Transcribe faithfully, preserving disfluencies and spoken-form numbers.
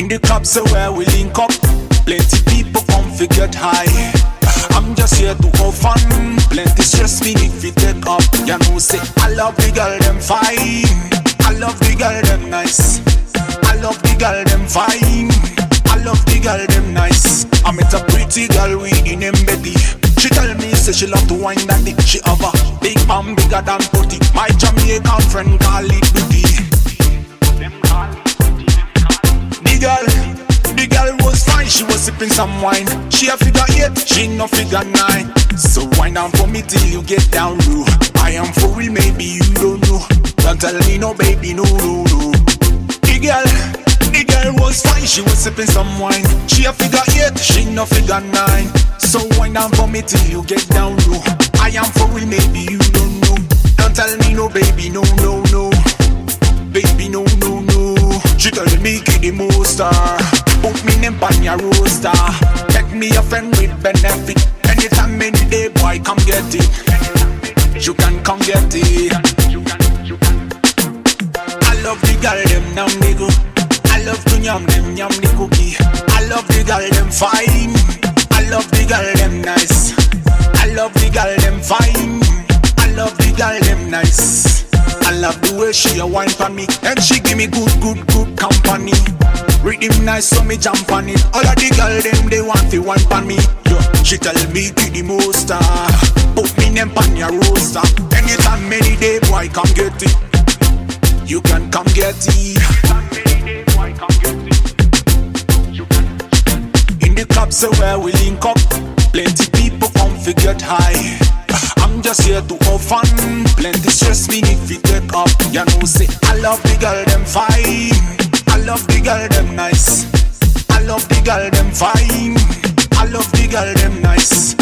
In the club, so where we link up, plenty people come fi get high. I'm just here to have fun, plenty stress me if you take up. You know say, I love the girl them fine, I love the girl them nice, I love the girl them fine, I love the girl them nice. I met a pretty girl with in Mbedi. She tell me say she love to wine that dick. She have a big man bigger than putty. My Jamaican friend call it beauty. The girl, the girl was fine. She was sipping some wine. She a figure eight, she no figure nine. So wine down for me till you get down low. I am for real, maybe you don't know. Don't tell me no baby, no no no. The girl, the girl was fine. She was sipping some wine. She a figure eight, she no figure nine. So wine down for me till you get down low. I am for real, maybe you don't know. Don't tell me no baby, no no no. Baby no no no. She tell me get the most star. Put me name on your roster. Take me a friend with benefit. Anytime, any day, boy, come get it. You can come get it. I love the girl them nam nigga. I love to yam them yam the cookie. I love the girl them fine. I love the girl them nice. I love the girl them fine. I love the girl them nice. I love the way she a wine for me, and she give me good, good, good company. Rhythm nice, so me jump on it. All of the girl them they want to wine for me. Yo, she tell me to the most star. Put me name on your roster. Anytime, any day, boy, come get it. You can come get it. In the club, so where we link up, plenty people come fi get high. I'm just here to have fun, plenty stress me if you take up. You know say, I love the girl them fine, I love the girl them nice, I love the girl them fine, I love the girl them nice.